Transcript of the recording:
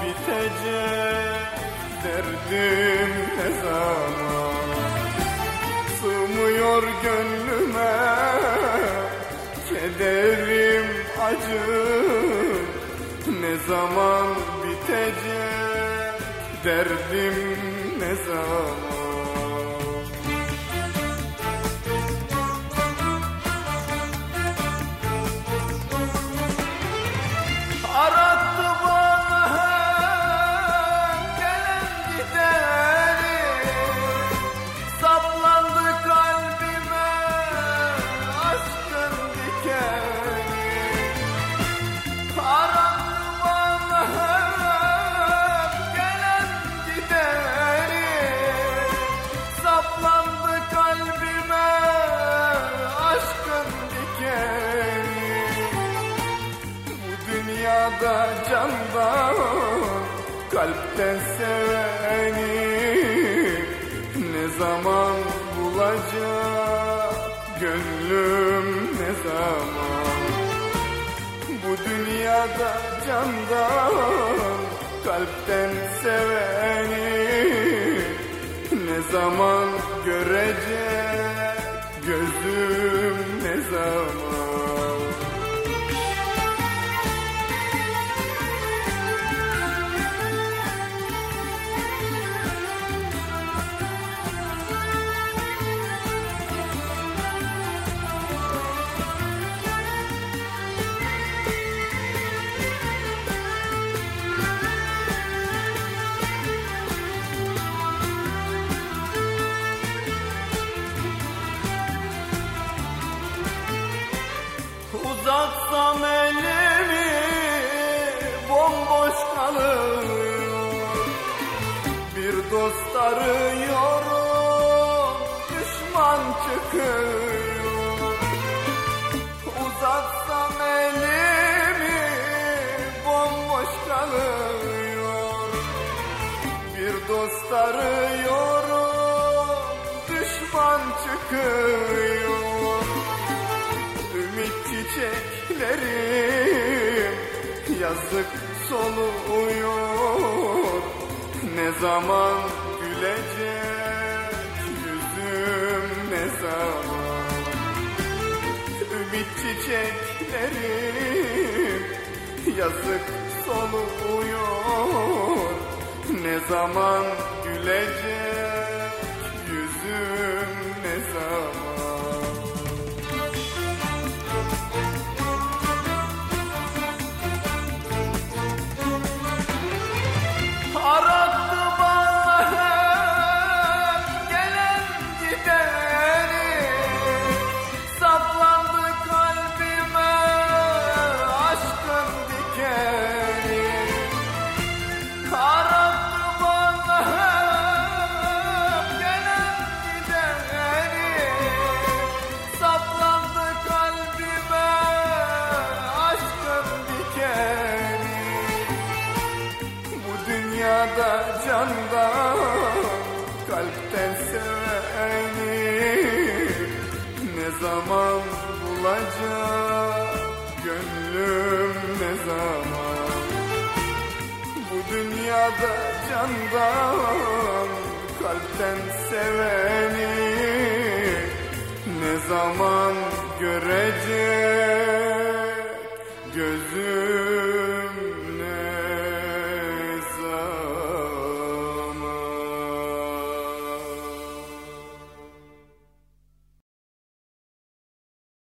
bitecek, derdim ne zaman? Sığmıyor gönlüme, kederim acım. Ne zaman bitecek, derdim ne zaman? Arattı bana gelen gideri, saplandı kalbime aşkın dikeni. Arattı bana gelen gideri, saplandı kalbime aşkın dikeni. Dünyada candan, kalpten seveni ne zaman bulacak gönlüm, ne zaman? Bu dünyada candan, kalpten seveni ne zaman görecek gözüm, ne zaman? Uzatsam elimi bomboş kalıyor. Bir dost arıyorum, düşman çıkıyor. Uzatsam elimi bomboş kalıyor. Bir dost arıyorum, düşman çıkıyor. Ümit çiçeklerim yazık soluyor. Ne zaman gülecek yüzüm, ne zaman? Ümit çiçeklerim yazık soluyor. Ne zaman gülecek yüzüm, ne zaman? Arattı bana gelen gideni, saplandı kalbime aşkın dikeni. Arattı bana gelen gideni, saplandı kalbime aşkın dikeni. Dünyada candan, kalpten seveni ne zaman bulacak gönlüm, ne zaman? Bu dünyada candan, kalpten seveni ne zaman görecek gözüm?